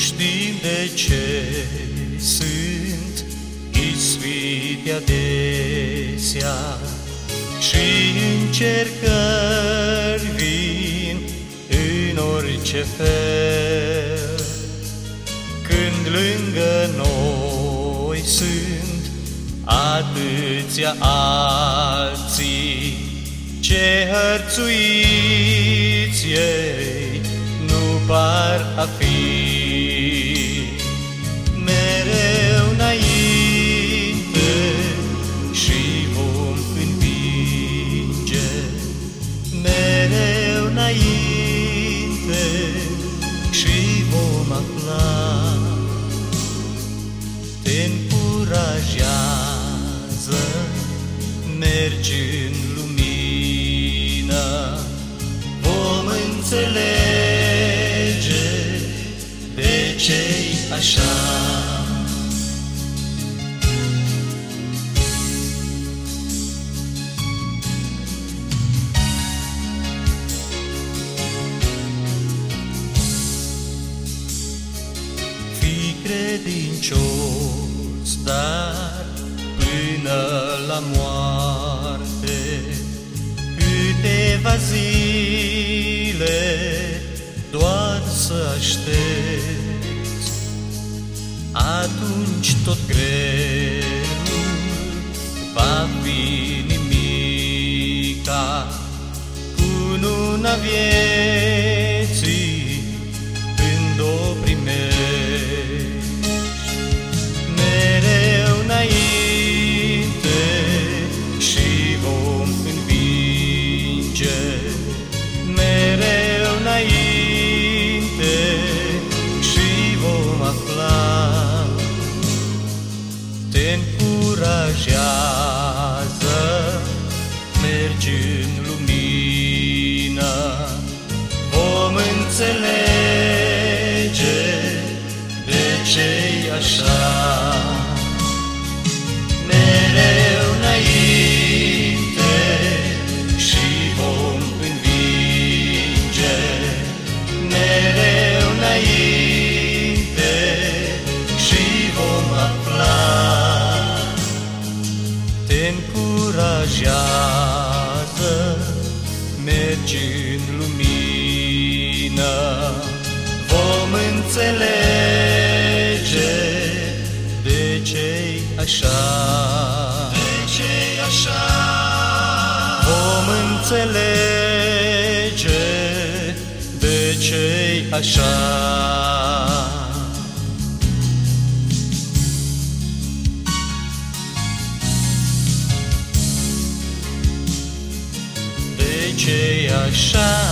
știm de ce sunt ispite adesea și încercări vin în orice fel. Când lângă noi sunt atâția alții ce hărțuiți ei nu par a fi. Mereu înainte și vom învinge, mereu înainte și vom afla. Te încurajează, mergi în lumină, vom înțelege de ce-i așa. Fii credincios, dar până la moarte, câteva zile doar să aștepți. Atunci tot grelul va fi nimica, cununa vieții când o primești. Mereu înainte și vom învinge, mereu înainte și vom afla. Te încurajează, mergi în lumină, vom înțelege de ce-i așa. Mereu înainte și vom învinge, mereu înainte și vom afla. Te încurajează, mergi în lumină, vom înțelege de ce-i așa. De ce-i așa? Vom înțelege de ce-i așa. De ce-i așa?